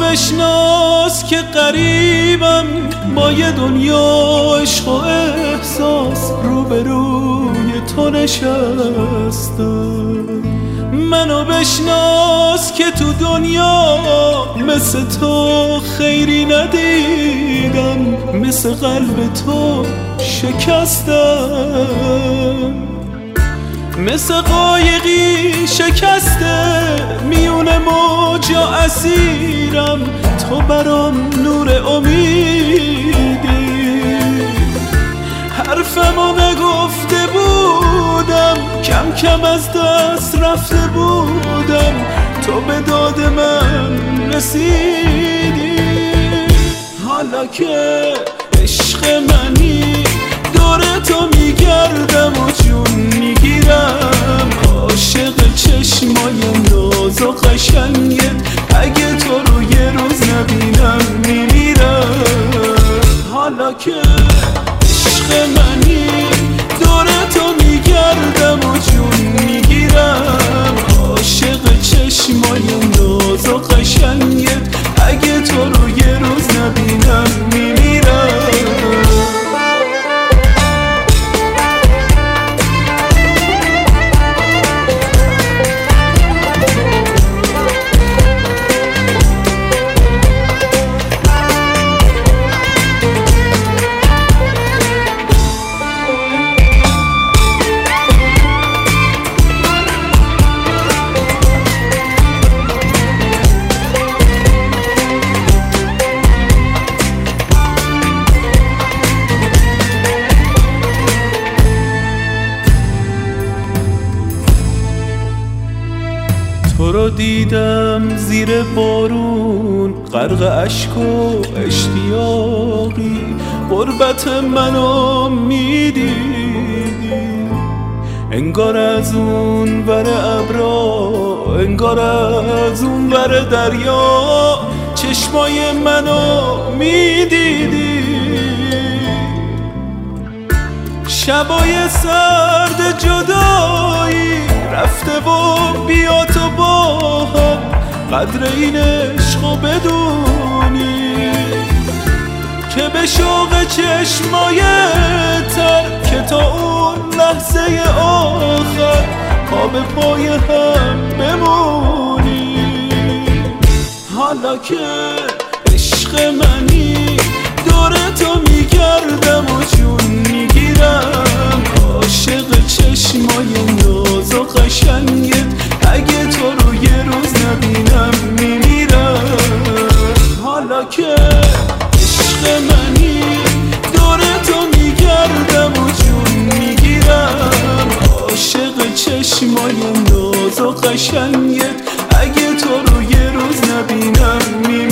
بشناس که غریبم با یه دنیا عشق و احساس روبروی تو نشستم. منو بشناس که تو دنیا مثل تو خیری ندیدم، مثل قلب تو شکستم، مثل قایقی شکسته میون موجا اسیرم، تو برام نور امیدی. حرفمو نگفته بودم، کم کم از دست رفته بودم، تو به داد من رسیدی. حالا که عشق منی دور تو میگردم و جون میگیرم، عاشق چشمای ناز و قشنگت، اگه تو رو یه روز نبینم میمیرم. حالا که عشق منی دور تو میگردم و جون میگیرم، عاشق چشمای ناز و قشنگت، اگه تو رو یه روز نبینم میمیرم. تو رو دیدم زیر بارون غرق اشک و اشتیاقی، غربت منو میدیدی، انگار از اون ور ابرا، انگار از اون ور دریا، چشمای منو میدیدی. شبای سرد جدایی رفته و بیا تو با هم، قدر این عشقو بدونی که به شوق چشمای تر، که تا اون لحظه آخر پا به پای هم بمونی. حالا که عشق منی دور تو میگردم و جون میگیرم، عاشق چشمای ناز و قشنگت، اگه تو رو یه روز نبینم میمیرم. حالا که عشق منی دور تو میگردم و جون میگیرم، عاشق چشمای ناز و قشنگت، اگه تو رو یه روز نبینم میمیرم.